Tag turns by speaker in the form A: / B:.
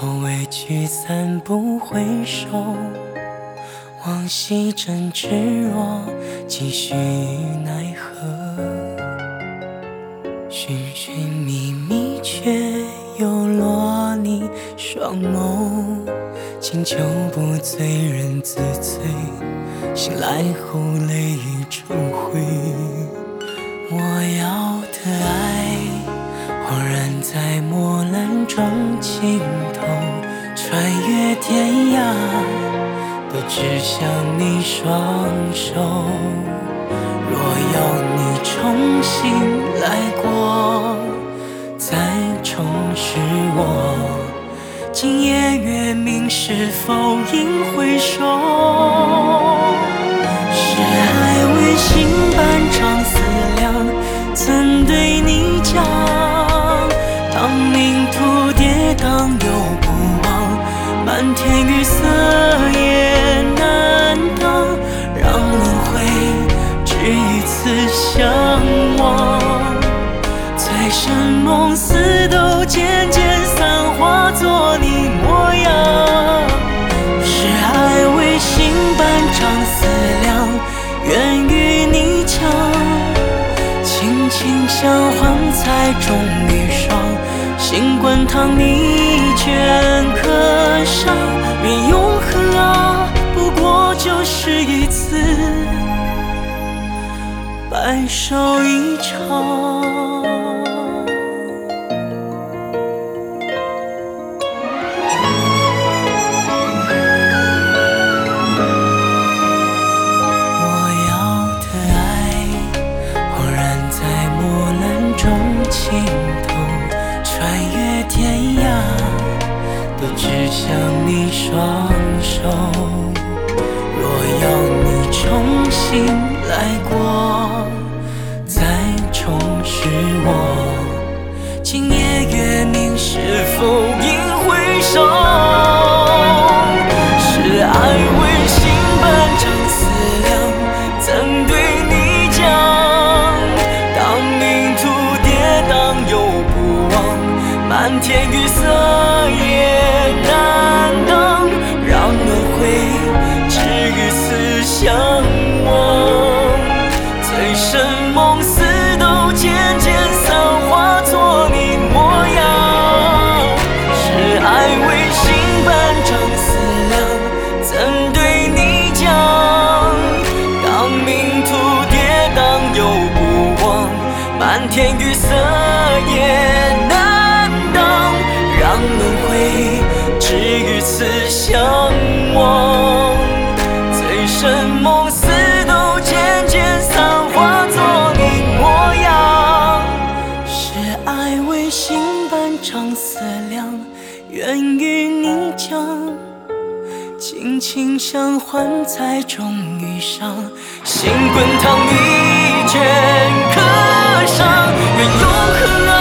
A: 否畏惧散不回首？往昔真挚若继续奈何？寻寻觅觅却又落你双眸，经久不醉人自醉，醒来后泪已成灰。我要的爱恍然在墨兰中尽头，穿越天涯都只向你双手。若有你重新来过，再重拾我，今夜月明是否应回首？是爱为心般长思量，怎对你讲？当命途跌宕又不忘，漫天雨色也难当，让轮回只一次相望。醉生梦死都渐渐散，化作你模样。是爱为心般长思量，愿与你讲，轻轻相唤才终遇上。心滚烫你镌刻上，愿永恒啊，不过就是一次白首一场。尽头穿越天涯，都只向你双手。若要你重新来过，再重拾我，今夜月明是否应回首？是爱为心般长思量，怎对你讲？漫天雨色也难当，让轮回只与此相望。醉生梦死都渐渐散，化作你模样。是爱为心般长思量，怎对你讲？当命途跌宕又不忘，漫天雨色也难，让轮回只与此相望。醉生梦死都渐渐散，化作你模样。是爱为心般长思量，愿与你讲，轻轻相唤才终遇上。心滚烫你镌刻上，愿永恒啊，